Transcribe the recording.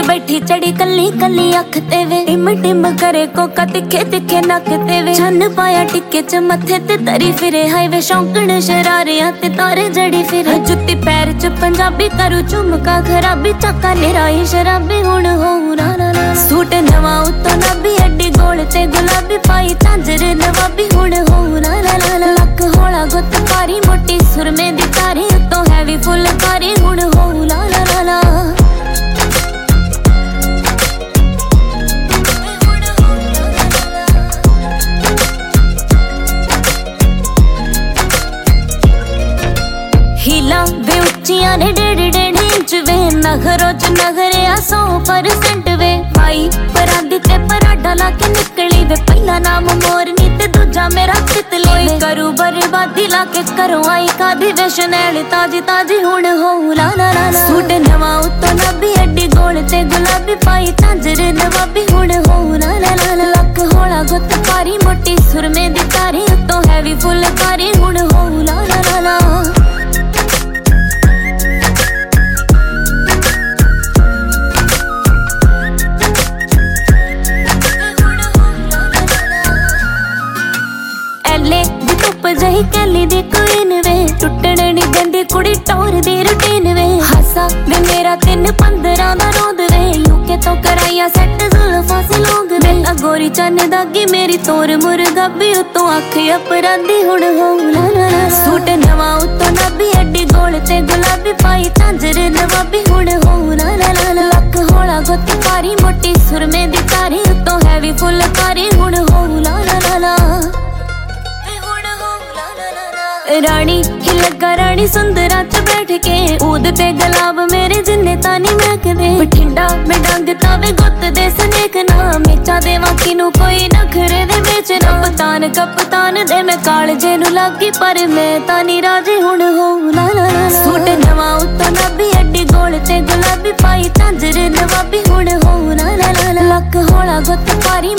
बैठी चढ़ी कली कली अख ते वे टिम टिम करे कोका तिखे तिखे नक ते वे छन पाया टिक्के च मथे ते तरी फिरे हाईवे शौकण शरारियां ते तारे जड़ी फिरे जुत्ती पैर च पंजाबी करू झुमका खराबी चाका निराई शराबी हुण होऊ ना ना ना सूट नवा उत्तों नाबी अड्डी गोल ते गुलाबी पाई झांजर नवाबी हुण होऊ ना ना ना लक होला गुत्त पारी मोटी सुरमे दी तारी उत्तों हैवी फुलकारी हुण होऊ ना ना ना हीला वे उच्चियां ने 1.5 इंच वे नखरों च नखरे 100% वे भाई परांदी ते पराडा ला के निकली वे पहला नाम मोरनी ते दूजा मेरा तितली करू बर्बादी ला के करो आई कादी वे शनैल ताजी ताजी हुण होऊ ला ला ला सूट नवा उत्तों नाबी अड्डी गोल ते गुलाबी पाई झांजर नवाबी हुण होऊ ला ला ला लक होला गुत्त पारी मोटी सुरमे दी तारी उत्तों हैवी फुलकारी हुण होऊ ला ला ला जही कैली दी क्वीन वे टुटण नी देंदी कुड़ी टोर दी रूटीन वे हासा वे मेरा 3-15 दा रोंद वे यूके तो कराइया सेट जुल्फां से लोग वे अगोरी चन दागी मेरी तोर मुर्गा भी उतों अख अपराधी हुण होऊ ला ला ला सूट नवा उत्तों नाबी अड्डी गोल ते गुलाबी पाई झांजर नवाबी हुण होऊ ला ला ला लक होला गुत्त पारी मोटी सुरमे दी तारी उत्तों हैवी फुलकारी हुण होऊ ला ला ला रानी ही लगा रानी सुंदरा च बैठ के ऊद ते गुलाब मेरे जिन्ने तानी महकदे बठिंडा में डंग तावे गुत्त दे सनेक ना मेचा दे वाकी नू कोई नखरे दे बेचना कप्तान दे मैं कालजे नू लागी पर मैं तानी राजी हुण होऊ ला ला ला सूट नवा उत्तों नाबी अड्डी गोल ते गुलाबी पाई झांजर नवाबी हुण होऊ ला ला ला लक होला गुत्त पारी